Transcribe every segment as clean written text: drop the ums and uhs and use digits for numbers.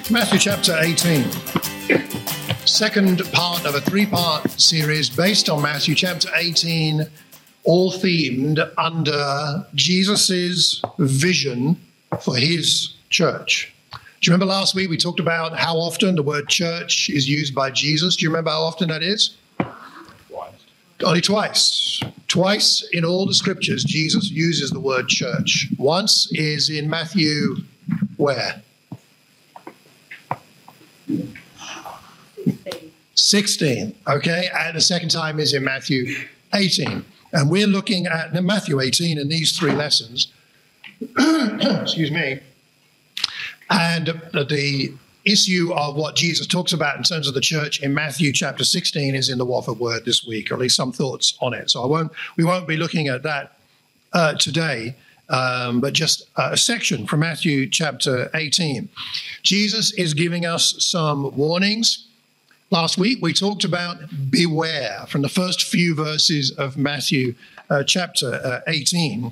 Matthew chapter 18, second part of a three-part series based on Matthew chapter 18, all themed under Jesus's vision for his church. Do you remember last week we talked about how often the word church is used by Jesus? Do you remember how often that is? Twice. Only twice. Twice in all the scriptures, Jesus uses the word church. Once is in Matthew, where? 16, okay? And the second time is in Matthew 18. And we're looking at Matthew 18 in these three lessons. Excuse me. And the issue of what Jesus talks about in terms of the church in Matthew chapter 16 is in the Watford Word this week, or at least some thoughts on it. So we won't be looking at that today, but just a section from Matthew chapter 18. Jesus is giving us some warnings. Last week we talked about beware from the first few verses of Matthew chapter 18.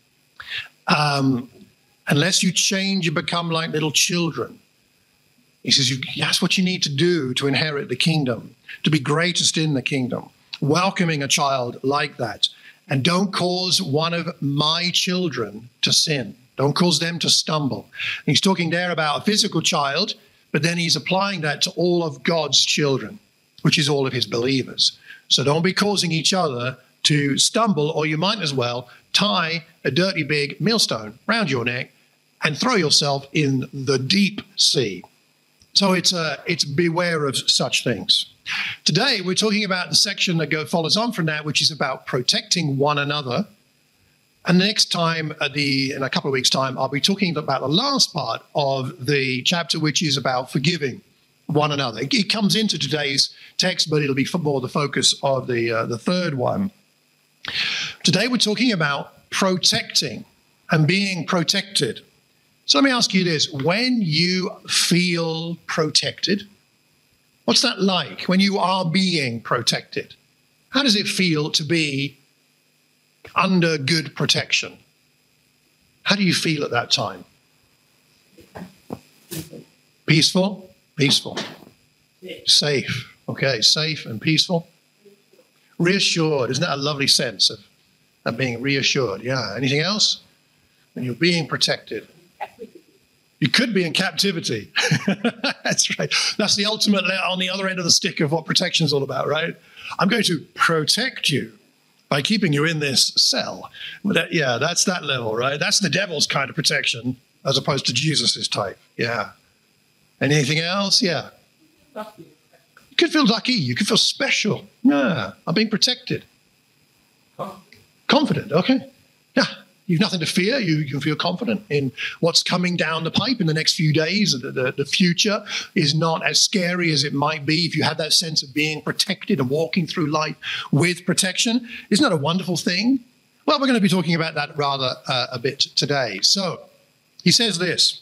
Unless you change, you become like little children. He says, that's what you need to do to inherit the kingdom, to be greatest in the kingdom, welcoming a child like that. And don't cause one of my children to sin. Don't cause them to stumble. And he's talking there about a physical child, but then he's applying that to all of God's children, which is all of his believers. So don't be causing each other to stumble, or you might as well tie a dirty big millstone round your neck and throw yourself in the deep sea. So it's beware of such things. Today, we're talking about the section that follows on from that, which is about protecting one another. And the next time, in a couple of weeks' time, I'll be talking about the last part of the chapter, which is about forgiving one another. It comes into today's text, but it'll be more the focus of the third one. Today, we're talking about protecting and being protected. So let me ask you this. When you feel protected, what's that like when you are being protected? How does it feel to be under good protection? How do you feel at that time? Peaceful? Peaceful. Safe. Okay, safe and peaceful. Reassured. Isn't that a lovely sense of being reassured? Yeah. Anything else? When you're being protected. You could be in captivity. That's right. That's the ultimate on the other end of the stick of what protection is all about, right? I'm going to protect you by keeping you in this cell. That's that level, right? That's the devil's kind of protection as opposed to Jesus's type. Yeah. Anything else? Yeah. You could feel lucky. You could feel special. Yeah. I'm being protected. Confident. Okay. Yeah. You've nothing to fear. You can feel confident in what's coming down the pipe in the next few days. The future is not as scary as it might be if you have that sense of being protected and walking through life with protection. Isn't that a wonderful thing? Well, we're going to be talking about that rather a bit today. So he says this.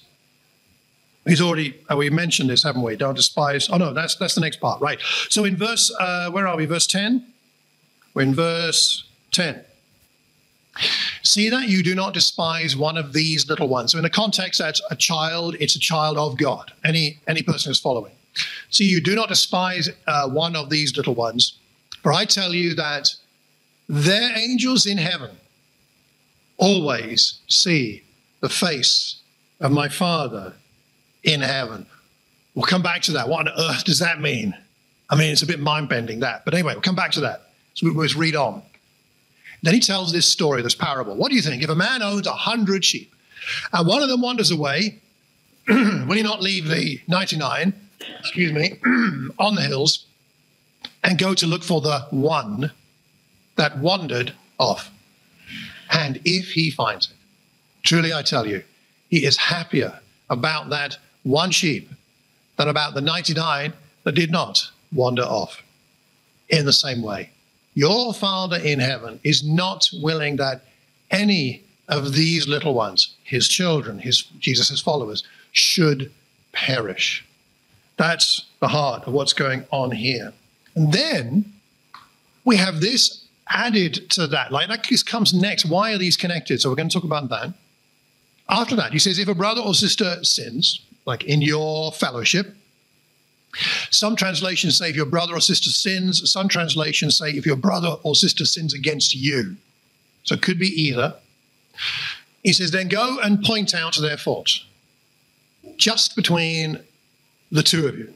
We mentioned this, haven't we? Don't despise. Oh, no, that's the next part. Right. So in verse, where are we? Verse 10? We're in verse 10. See that you do not despise one of these little ones. So in the context, that's a child. It's a child of God. Any person who's following. See, you do not despise one of these little ones. For I tell you that their angels in heaven always see the face of my Father in heaven. We'll come back to that. What on earth does that mean? I mean, it's a bit mind-bending, that. But anyway, we'll come back to that. So let's read on. Then he tells this story, this parable. What do you think? If a man owns 100 sheep and one of them wanders away, will he not leave the 99, on the hills and go to look for the one that wandered off? And if he finds it, truly I tell you, he is happier about that one sheep than about the 99 that did not wander off. In the same way, your Father in heaven is not willing that any of these little ones, his children, Jesus' followers, should perish. That's the heart of what's going on here. And then we have this added to that. Like that comes next. Why are these connected? So we're going to talk about that. After that, he says, if a brother or sister sins, like in your fellowship. Some translations say if your brother or sister sins. Some translations say if your brother or sister sins against you. So it could be either. He says, then go and point out their fault, just between the two of you.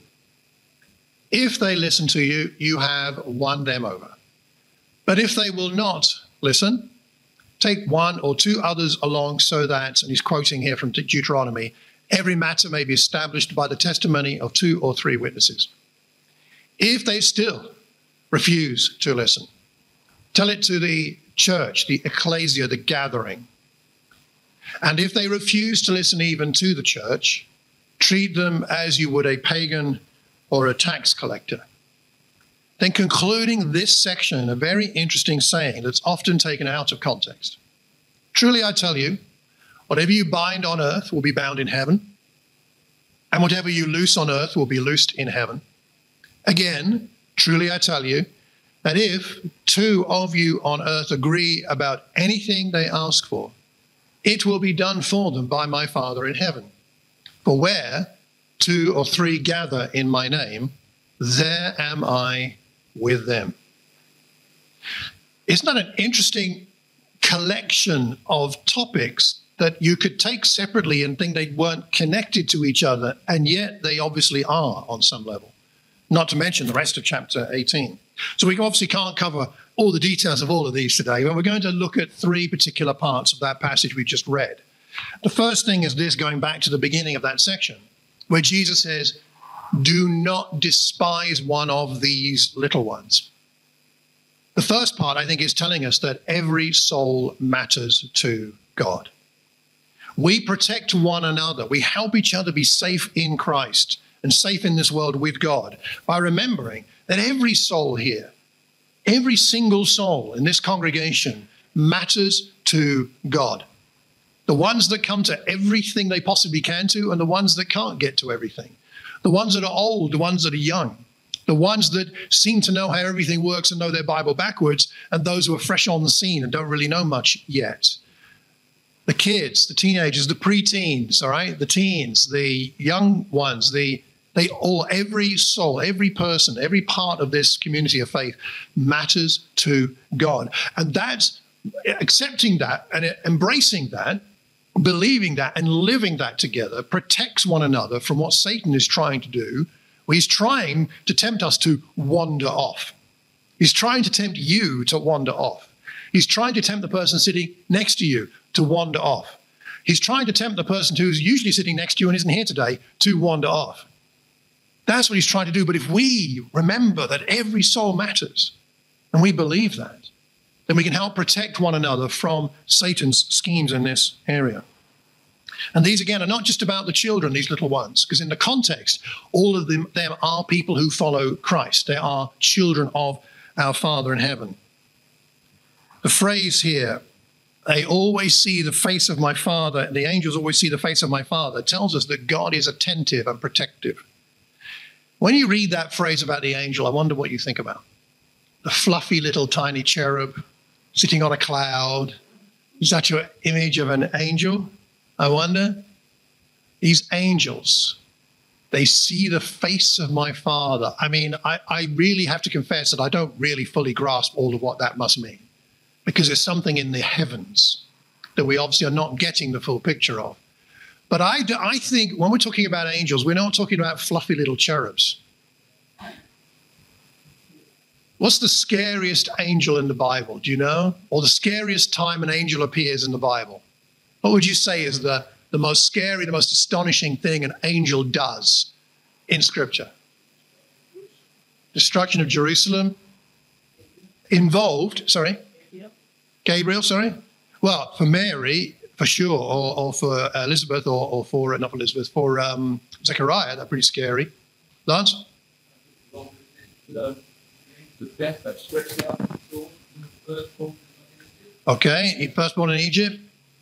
If they listen to you, you have won them over. But if they will not listen, take one or two others along so that, and he's quoting here from Deuteronomy, every matter may be established by the testimony of 2 or 3 witnesses. If they still refuse to listen, tell it to the church, the ecclesia, the gathering. And if they refuse to listen even to the church, treat them as you would a pagan or a tax collector. Then concluding this section, a very interesting saying that's often taken out of context. Truly I tell you, whatever you bind on earth will be bound in heaven, and whatever you loose on earth will be loosed in heaven. Again, truly I tell you, that if 2 of you on earth agree about anything they ask for, it will be done for them by my Father in heaven. For where 2 or 3 gather in my name, there am I with them. Isn't that an interesting collection of topics that you could take separately and think they weren't connected to each other, and yet they obviously are on some level, not to mention the rest of chapter 18. So we obviously can't cover all the details of all of these today, but we're going to look at 3 particular parts of that passage we just read. The first thing is this, going back to the beginning of that section, where Jesus says, do not despise one of these little ones. The first part, I think, is telling us that every soul matters to God. We protect one another. We help each other be safe in Christ and safe in this world with God by remembering that every soul here, every single soul in this congregation matters to God. The ones that come to everything they possibly can to, and the ones that can't get to everything. The ones that are old, the ones that are young. The ones that seem to know how everything works and know their Bible backwards, and those who are fresh on the scene and don't really know much yet. The kids, the teenagers, the preteens, all right? The teens, the young ones, every soul, every person, every part of this community of faith matters to God. And that's accepting that and embracing that, believing that and living that together protects one another from what Satan is trying to do. He's trying to tempt us to wander off. He's trying to tempt you to wander off. He's trying to tempt the person sitting next to you to wander off. He's trying to tempt the person who's usually sitting next to you and isn't here today to wander off. That's what he's trying to do. But if we remember that every soul matters, and we believe that, then we can help protect one another from Satan's schemes in this area. And these, again, are not just about the children, these little ones, because in the context, all of them are people who follow Christ. They are children of our Father in heaven. The phrase here, they always see the face of my Father, the angels always see the face of my Father, tells us that God is attentive and protective. When you read that phrase about the angel, I wonder what you think about. The fluffy little tiny cherub sitting on a cloud. Is that your image of an angel? I wonder. These angels, they see the face of my Father. I mean, I really have to confess that I don't really fully grasp all of what that must mean, because there's something in the heavens that we obviously are not getting the full picture of. But I think when we're talking about angels, we're not talking about fluffy little cherubs. What's the scariest angel in the Bible? Do you know? Or the scariest time an angel appears in the Bible? What would you say is the most scary, the most astonishing thing an angel does in Scripture? Destruction of Jerusalem. Involved, sorry? Gabriel, sorry? Well, for Mary, for sure, or for Elizabeth, or for, not for Elizabeth, for Zechariah, that's pretty scary. Lance? The death that stretched out the shore, firstborn. Okay, firstborn in Egypt.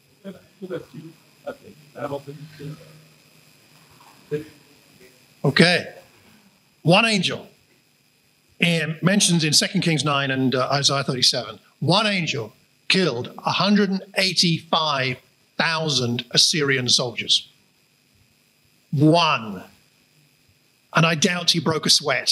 Okay, one angel mentions in 2 Kings 9 and Isaiah 37, one angel killed 185,000 Assyrian soldiers. One. And I doubt he broke a sweat.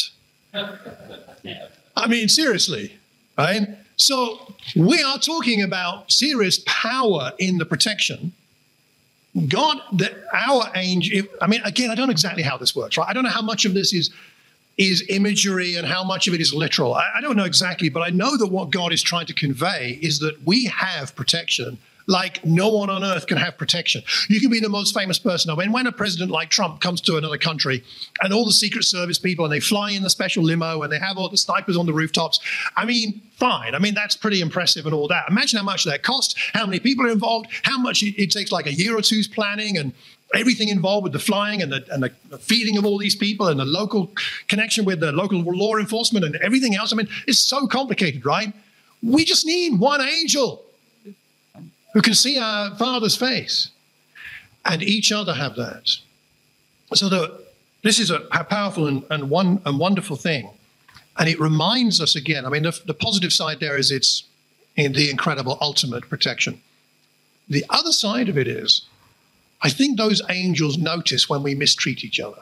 I mean, seriously, right? So we are talking about serious power in the protection. God, our angel, I mean, again, I don't know exactly how this works, right? I don't know how much of this is imagery and how much of it is literal. I don't know exactly, but I know that what God is trying to convey is that we have protection like no one on earth can have protection. You can be the most famous person. I mean, when a president like Trump comes to another country and all the Secret Service people and they fly in the special limo and they have all the snipers on the rooftops, I mean, fine. I mean, that's pretty impressive and all that. Imagine how much that costs, how many people are involved, how much it takes like a year or two's planning and everything involved with the flying and the feeding of all these people and the local connection with the local law enforcement and everything else. I mean, it's so complicated, right? We just need one angel who can see our Father's face, and each other have that. So this is a powerful and wonderful thing, and it reminds us again. I mean, the positive side there is it's in the incredible ultimate protection. The other side of it is, I think those angels notice when we mistreat each other,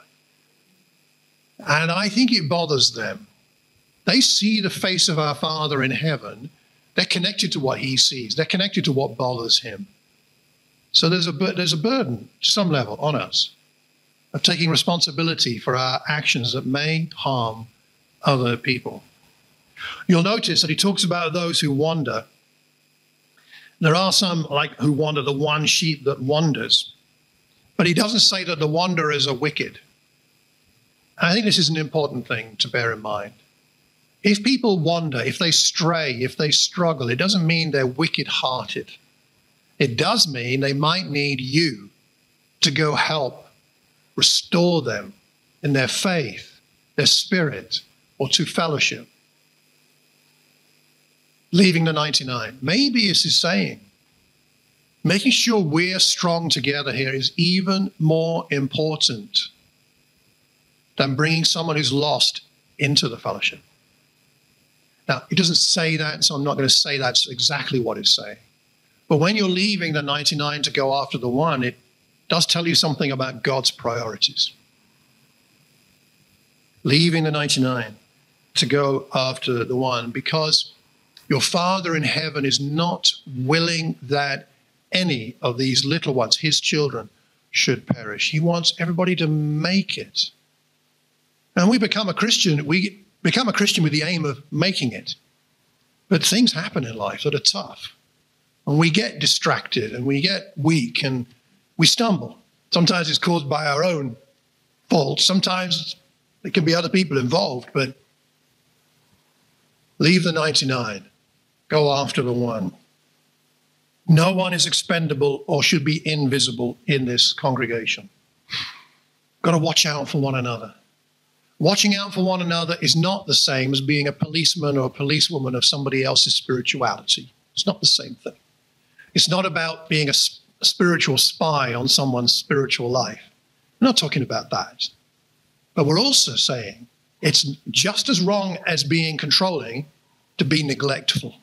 and I think it bothers them. They see the face of our Father in heaven. They're connected to what he sees. They're connected to what bothers him. So there's a burden, to some level, on us of taking responsibility for our actions that may harm other people. You'll notice that he talks about those who wander. There are some like who wander, the one sheep that wanders. But he doesn't say that the wanderers are wicked. And I think this is an important thing to bear in mind. If people wander, if they stray, if they struggle, it doesn't mean they're wicked-hearted. It does mean they might need you to go help restore them in their faith, their spirit, or to fellowship. Leaving the 99. Maybe this is saying, making sure we're strong together here is even more important than bringing someone who's lost into the fellowship. Now, it doesn't say that, so I'm not going to say that's exactly what it's saying. But when you're leaving the 99 to go after the one, it does tell you something about God's priorities. Leaving the 99 to go after the one, because your Father in heaven is not willing that any of these little ones, his children, should perish. He wants everybody to make it. And we become a Christian with the aim of making it. But things happen in life that are tough. And we get distracted and we get weak and we stumble. Sometimes it's caused by our own fault. Sometimes there can be other people involved. But leave the 99. Go after the one. No one is expendable or should be invisible in this congregation. Got to watch out for one another. Watching out for one another is not the same as being a policeman or a policewoman of somebody else's spirituality. It's not the same thing. It's not about being a spiritual spy on someone's spiritual life. We're not talking about that. But we're also saying it's just as wrong as being controlling to be neglectful.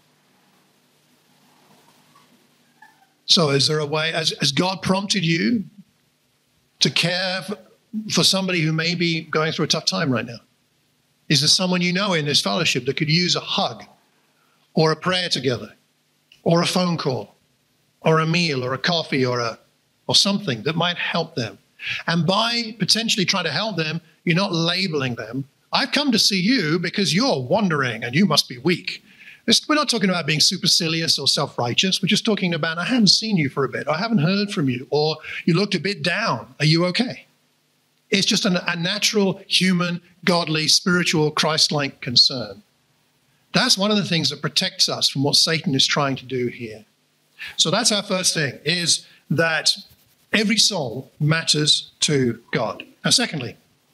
So is there a way, has God prompted you to care for somebody who may be going through a tough time right now? Is there someone you know in this fellowship that could use a hug or a prayer together or a phone call or a meal or a coffee or something that might help them? And by potentially trying to help them, you're not labeling them. I've come to see you because you're wandering and you must be weak. We're not talking about being supercilious or self-righteous. We're just talking about, I haven't seen you for a bit. I haven't heard from you. Or you looked a bit down. Are you okay? It's just a natural, human, godly, spiritual, Christ-like concern. That's one of the things that protects us from what Satan is trying to do here. So that's our first thing, is that every soul matters to God. Now, secondly,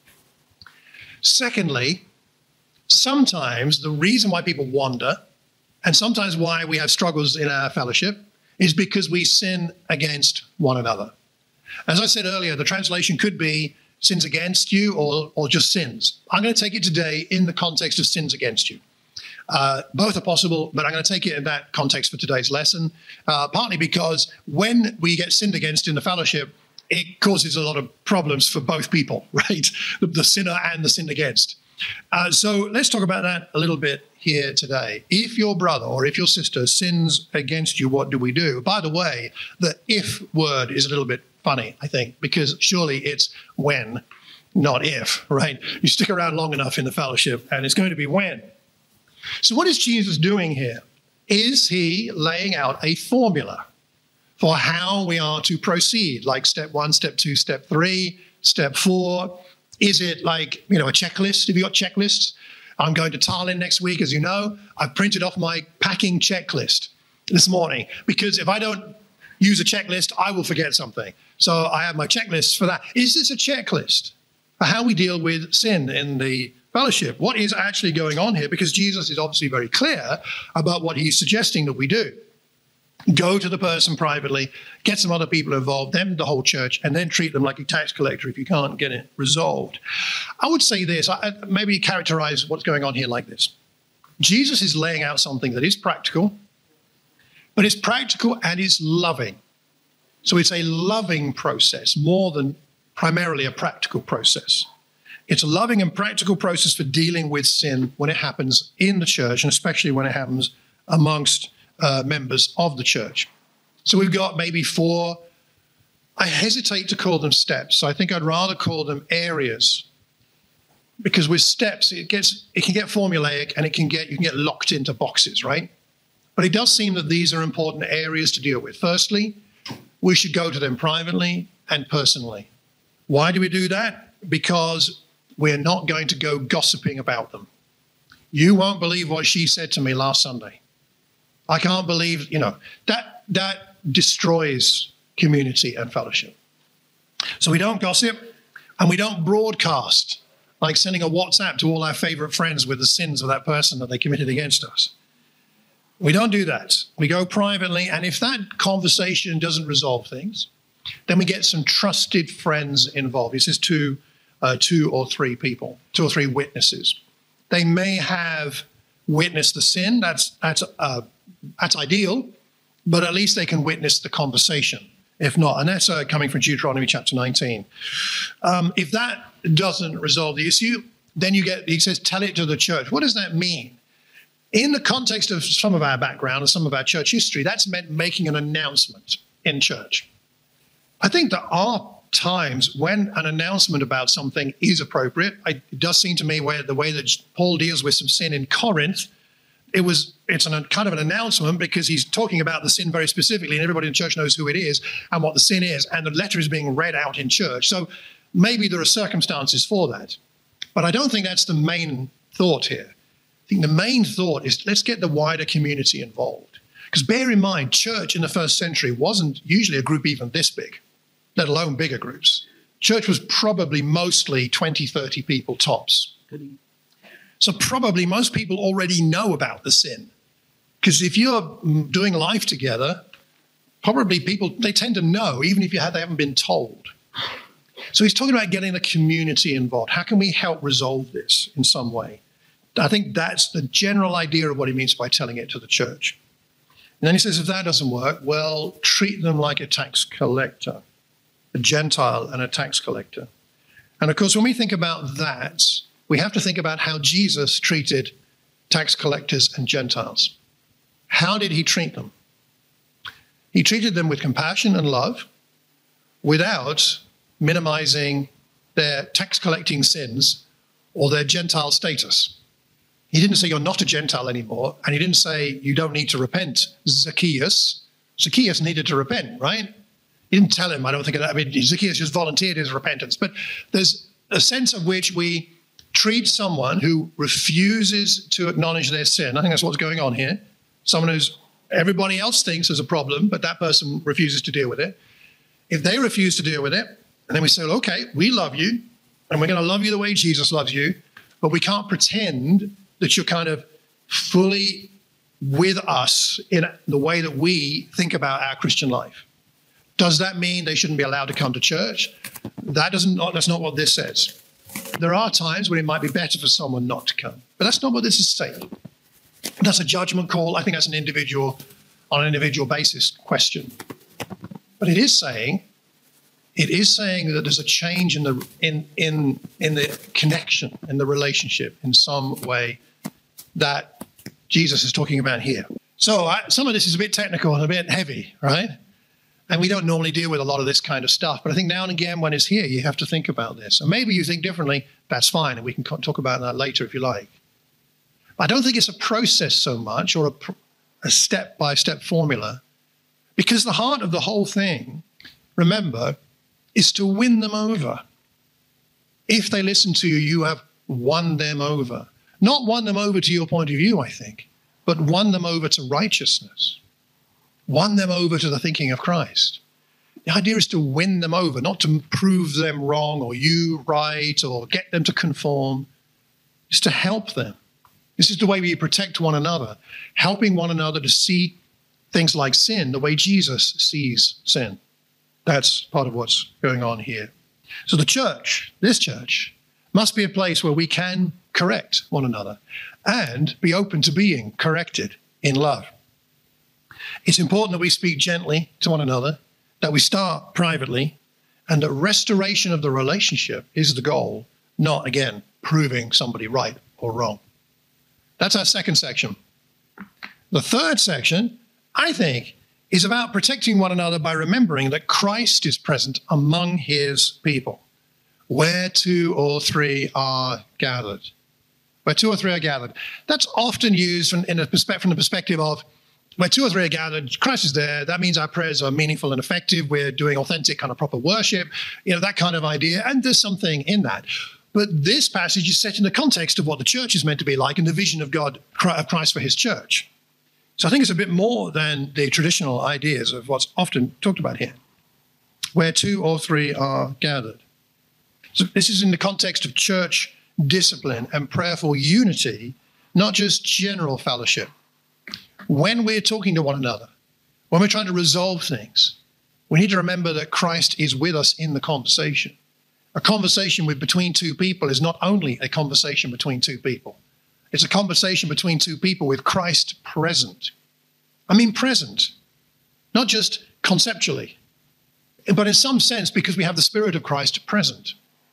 sometimes the reason why people wander and sometimes why we have struggles in our fellowship is because we sin against one another. As I said earlier, the translation could be sins against you or just sins. I'm going to take it today in the context of sins against you. Both are possible, but I'm going to take it in that context for today's lesson, partly because when we get sinned against in the fellowship, it causes a lot of problems for both people, right? The sinner and the sinned against. So let's talk about that a little bit here today. If your brother or if your sister sins against you, what do we do? By the way, the if word is a little bit funny, I think, because surely it's when, not if, right? You stick around long enough in the fellowship and it's going to be when. So what is Jesus doing here? Is he laying out a formula for how we are to proceed, like step 1, step 2, step 3, step 4? Is it like, a checklist? Have you got checklists? I'm going to Tallinn next week, as you know. I've printed off my packing checklist this morning because if I don't use a checklist, I will forget something. So I have my checklists for that. Is this a checklist for how we deal with sin in the fellowship? What is actually going on here? Because Jesus is obviously very clear about what he's suggesting that we do. Go to the person privately, get some other people involved, then the whole church, and then treat them like a tax collector if you can't get it resolved. I would say this, maybe characterize what's going on here like this. Jesus is laying out something that is practical, but it's practical and it's loving. So it's a loving process more than primarily a practical process. It's a loving and practical process for dealing with sin when it happens in the church, and especially when it happens amongst members of the church. So we've got maybe 4, I hesitate to call them steps. So I think I'd rather call them areas, because with steps, it can get formulaic and you can get locked into boxes, right? But it does seem that these are important areas to deal with. Firstly, we should go to them privately and personally. Why do we do that? Because we're not going to go gossiping about them. You won't believe what she said to me last Sunday. I can't believe, that destroys community and fellowship. So we don't gossip and we don't broadcast, like sending a WhatsApp to all our favorite friends with the sins of that person that they committed against us. We don't do that. We go privately, and if that conversation doesn't resolve things, then we get some trusted friends involved. It says 2 or 3 people, 2 or 3 witnesses. They may have witnessed the sin. That's ideal, but at least they can witness the conversation. If not, and that's coming from Deuteronomy chapter 19. If that doesn't resolve the issue, then he says, tell it to the church. What does that mean? In the context of some of our background and some of our church history, that's meant making an announcement in church. I think there are times when an announcement about something is appropriate. It does seem to me the way that Paul deals with some sin in Corinth, it's kind of an announcement because he's talking about the sin very specifically, and everybody in church knows who it is and what the sin is, and the letter is being read out in church. So maybe there are circumstances for that. But I don't think that's the main thought here. I think the main thought is let's get the wider community involved. Because bear in mind, church in the first century wasn't usually a group even this big, let alone bigger groups. Church was probably mostly 20, 30 people tops. So probably most people already know about the sin. Because if you're doing life together, probably people, they tend to know, even if they haven't been told. So he's talking about getting the community involved. How can we help resolve this in some way? I think that's the general idea of what he means by telling it to the church. And then he says, if that doesn't work, well, treat them like a tax collector, a Gentile and a tax collector. And of course, when we think about that, we have to think about how Jesus treated tax collectors and Gentiles. How did he treat them? He treated them with compassion and love without minimizing their tax collecting sins or their Gentile status. He didn't say you're not a Gentile anymore, and he didn't say you don't need to repent, Zacchaeus. Zacchaeus needed to repent, right? He didn't tell him, I don't think, Zacchaeus just volunteered his repentance. But there's a sense of which we treat someone who refuses to acknowledge their sin. I think that's what's going on here. Someone who's everybody else thinks is a problem, but that person refuses to deal with it. If they refuse to deal with it, and then we say, well, okay, we love you, and we're going to love you the way Jesus loves you, but we can't pretend that you're kind of fully with us in the way that we think about our Christian life. Does that mean they shouldn't be allowed to come to church? That's not what this says. There are times when it might be better for someone not to come, but that's not what this is saying. That's a judgment call. I think that's on an individual basis question. But it is saying, it is saying that there's a change in the connection, in the relationship in some way that Jesus is talking about here. So some of this is a bit technical and a bit heavy, right? And we don't normally deal with a lot of this kind of stuff. But I think now and again when it's here, you have to think about this. And maybe you think differently, that's fine. And we can talk about that later if you like. But I don't think it's a process so much or a step-by-step formula. Because the heart of the whole thing, remember, is to win them over. If they listen to you, you have won them over. Not won them over to your point of view, I think, but won them over to righteousness. Won them over to the thinking of Christ. The idea is to win them over, not to prove them wrong or you right or get them to conform. It's to help them. This is the way we protect one another, helping one another to see things like sin the way Jesus sees sin. That's part of what's going on here. So the church, this church, must be a place where we can correct one another and be open to being corrected in love. It's important that we speak gently to one another, that we start privately, and that restoration of the relationship is the goal, not, again, proving somebody right or wrong. That's our second section. The third section, I think, is about protecting one another by remembering that Christ is present among his people. Where two or three are gathered. Where two or three are gathered. That's often used from the perspective of where two or three are gathered, Christ is there. That means our prayers are meaningful and effective. We're doing authentic kind of proper worship, that kind of idea. And there's something in that. But this passage is set in the context of what the church is meant to be like and the vision of God, of Christ for his church. So I think it's a bit more than the traditional ideas of what's often talked about here. Where two or three are gathered. So this is in the context of church discipline and prayerful unity, not just general fellowship. When we're talking to one another, when we're trying to resolve things, we need to remember that Christ is with us in the conversation. A conversation between two people is not only a conversation between two people. It's a conversation between two people with Christ present. I mean present, not just conceptually, but in some sense because we have the Spirit of Christ present.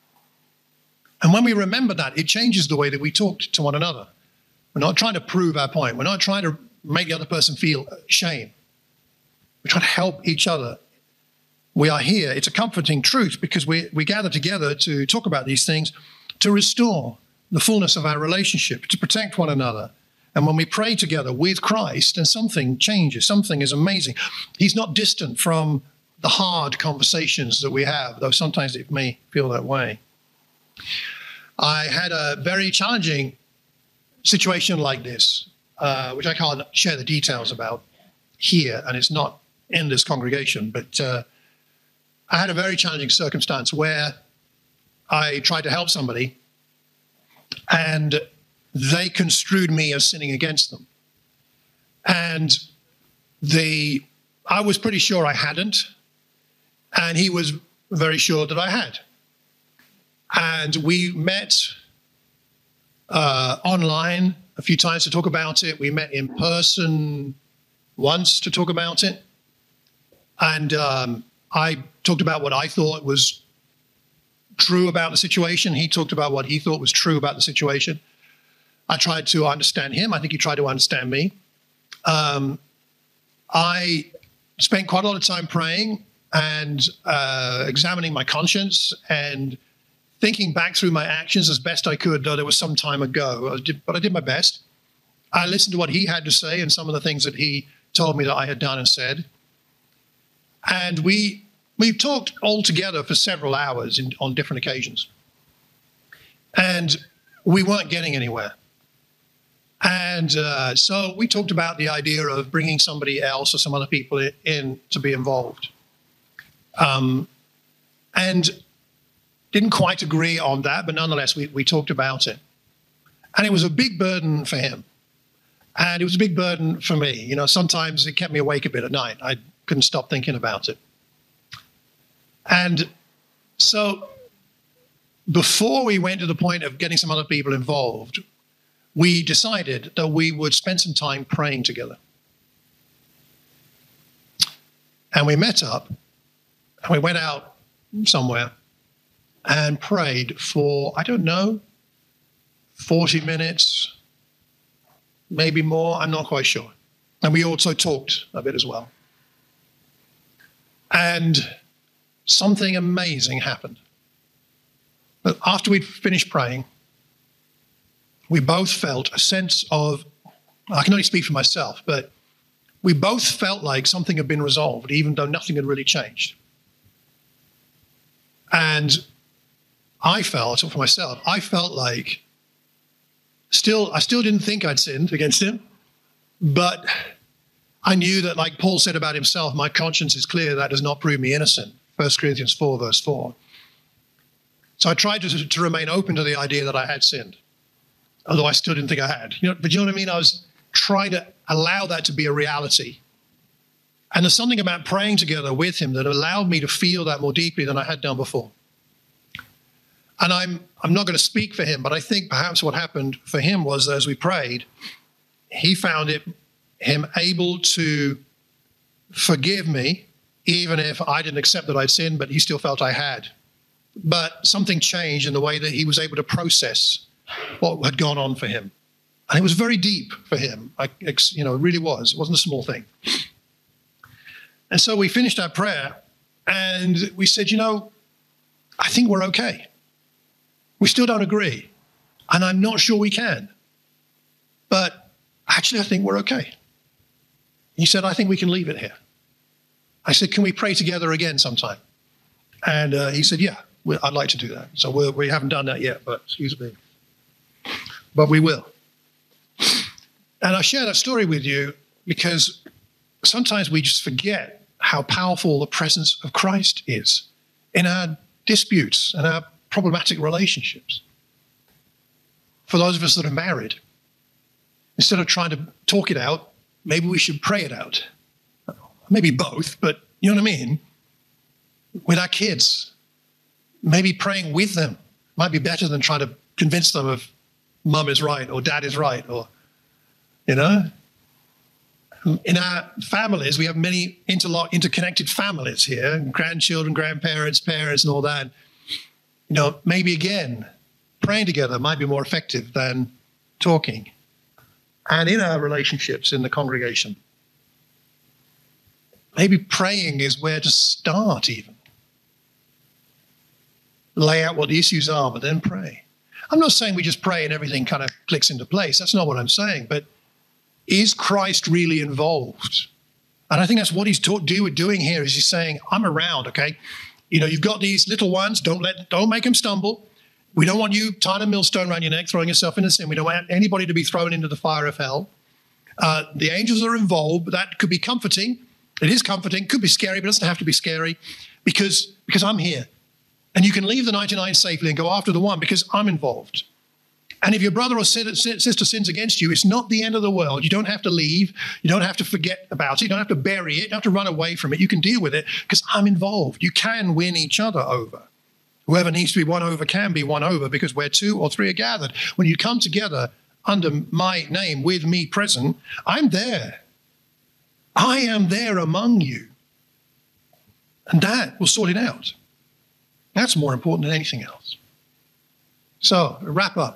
And when we remember that, it changes the way that we talk to one another. We're not trying to prove our point. We're not trying to make the other person feel shame. We're trying to help each other. We are here. It's a comforting truth because we gather together to talk about these things, to restore the fullness of our relationship, to protect one another. And when we pray together with Christ, then something changes. Something is amazing. He's not distant from the hard conversations that we have, though sometimes it may feel that way. I had a very challenging situation like this, which I can't share the details about here, and it's not in this congregation, but I had a very challenging circumstance where I tried to help somebody, and they construed me as sinning against them. And I was pretty sure I hadn't, and he was very sure that I had. And we met online a few times to talk about it. We met in person once to talk about it. And I talked about what I thought was true about the situation. He talked about what he thought was true about the situation. I tried to understand him. I think he tried to understand me. I spent quite a lot of time praying and examining my conscience and thinking back through my actions as best I could, though there was some time ago. But I did my best. I listened to what he had to say and some of the things that he told me that I had done and said. And we talked all together for several hours on different occasions. And we weren't getting anywhere. And so we talked about the idea of bringing somebody else or some other people in to be involved. And didn't quite agree on that, but nonetheless, we talked about it. And it was a big burden for him. And it was a big burden for me. Sometimes it kept me awake a bit at night. I couldn't stop thinking about it. And so before we went to the point of getting some other people involved, we decided that we would spend some time praying together. And we met up and we went out somewhere and prayed for, I don't know, 40 minutes, maybe more. I'm not quite sure. And we also talked a bit as well. And something amazing happened. But after we'd finished praying, we both felt a sense of, I can only speak for myself, but we both felt like something had been resolved, even though nothing had really changed. And I felt, for myself, I felt like I still didn't think I'd sinned against him, but I knew that, like Paul said about himself, my conscience is clear, that does not prove me innocent. 1 Corinthians 4, verse 4. So I tried to remain open to the idea that I had sinned, although I still didn't think I had. But you know what I mean? I was trying to allow that to be a reality. And there's something about praying together with him that allowed me to feel that more deeply than I had done before. And I'm not going to speak for him, but I think perhaps what happened for him was that as we prayed, he found him able to forgive me, even if I didn't accept that I'd sinned, but he still felt I had. But something changed in the way that he was able to process what had gone on for him. And it was very deep for him. It really was. It wasn't a small thing. And so we finished our prayer and we said, I think we're okay. We still don't agree. And I'm not sure we can. But actually, I think we're okay. He said, I think we can leave it here. I said, can we pray together again sometime? And he said, yeah, I'd like to do that. So we haven't done that yet, but excuse me. But we will. And I share that story with you because sometimes we just forget how powerful the presence of Christ is in our disputes and our problematic relationships. For those of us that are married, instead of trying to talk it out, maybe we should pray it out. Maybe both, but you know what I mean? With our kids, maybe praying with them might be better than trying to convince them of mum is right or dad is right, or, In our families, we have many interconnected families here, grandchildren, grandparents, parents, and all that. Maybe again, praying together might be more effective than talking. And in our relationships in the congregation, maybe praying is where to start even. Lay out what the issues are, but then pray. I'm not saying we just pray and everything kind of clicks into place. That's not what I'm saying. But is Christ really involved? And I think that's what he's doing here is he's saying, I'm around, okay? You've got these little ones. Don't make them stumble. We don't want you tying a millstone around your neck, throwing yourself into sin. We don't want anybody to be thrown into the fire of hell. The angels are involved, but that could be comforting. It is comforting. Could be scary, but it doesn't have to be scary because I'm here. And you can leave the 99 safely and go after the one because I'm involved. And if your brother or sister sins against you, it's not the end of the world. You don't have to leave. You don't have to forget about it. You don't have to bury it. You don't have to run away from it. You can deal with it because I'm involved. You can win each other over. Whoever needs to be won over can be won over because where 2 or 3 are gathered. When you come together under my name with me present, I'm there. I am there among you. And that will sort it out. That's more important than anything else. So, to wrap up.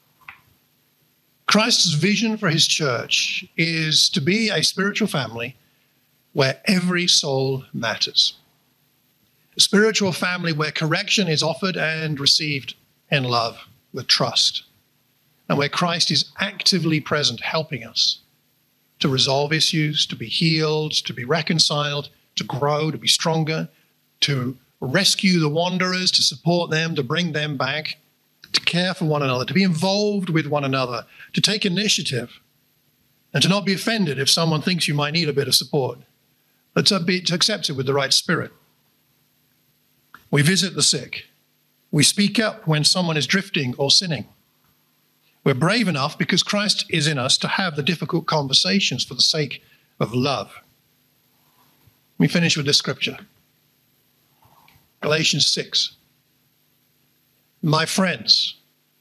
Christ's vision for his church is to be a spiritual family where every soul matters. A spiritual family where correction is offered and received in love with trust. And where Christ is actively present, helping us to resolve issues, to be healed, to be reconciled, to grow, to be stronger, to rescue the wanderers, to support them, to bring them back, to care for one another, to be involved with one another, to take initiative, and to not be offended if someone thinks you might need a bit of support, but to accept it with the right spirit. We visit the sick. We speak up when someone is drifting or sinning. We're brave enough because Christ is in us to have the difficult conversations for the sake of love. Let me finish with this scripture. Galatians 6. My friends,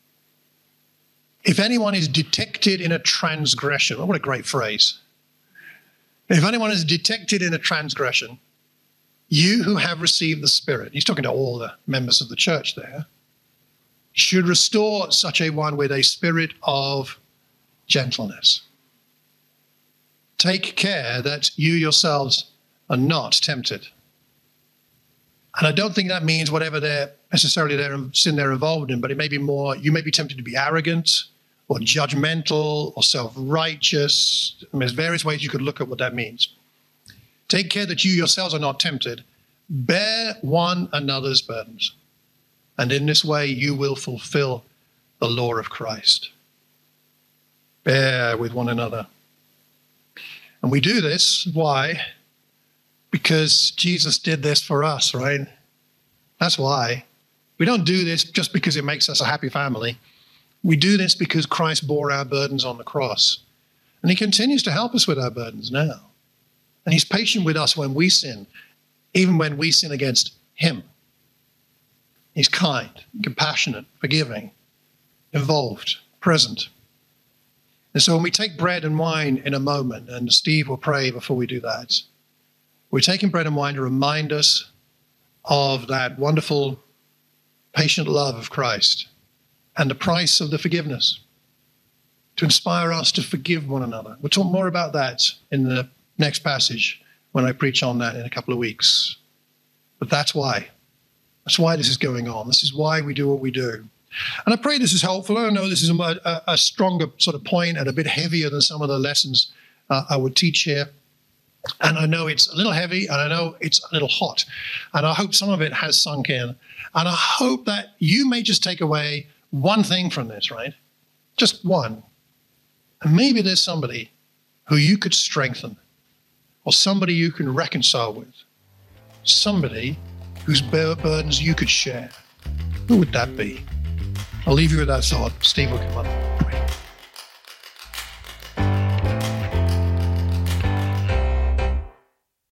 if anyone is detected in a transgression, what a great phrase. If anyone is detected in a transgression, You who have received the Spirit, he's talking to all the members of the church there, should restore such a one with a spirit of gentleness. Take care that you yourselves are not tempted. And I don't think that means whatever necessarily their sin they're involved in, but it may be more, you may be tempted to be arrogant or judgmental or self-righteous. I mean, there's various ways you could look at what that means. Take care that you yourselves are not tempted. Bear one another's burdens. And in this way, you will fulfill the law of Christ. Bear with one another. And we do this, why? Because Jesus did this for us, right? That's why. We don't do this just because it makes us a happy family. We do this because Christ bore our burdens on the cross. And he continues to help us with our burdens now. And he's patient with us when we sin, even when we sin against him. He's kind, compassionate, forgiving, involved, present. And so when we take bread and wine in a moment, and Steve will pray before we do that, we're taking bread and wine to remind us of that wonderful, patient love of Christ and the price of the forgiveness, to inspire us to forgive one another. We'll talk more about that in the next passage when I preach on that in a couple of weeks. But that's why. That's why this is going on. This is why we do what we do. And I pray this is helpful. I know this is a stronger sort of point and a bit heavier than some of the lessons I would teach here. And I know it's a little heavy, and I know it's a little hot. And I hope some of it has sunk in. And I hope that you may just take away one thing from this, right? Just one. And maybe there's somebody who you could strengthen, or somebody you can reconcile with, somebody whose burdens you could share. Who would that be? I'll leave you with that thought. Steve will come up.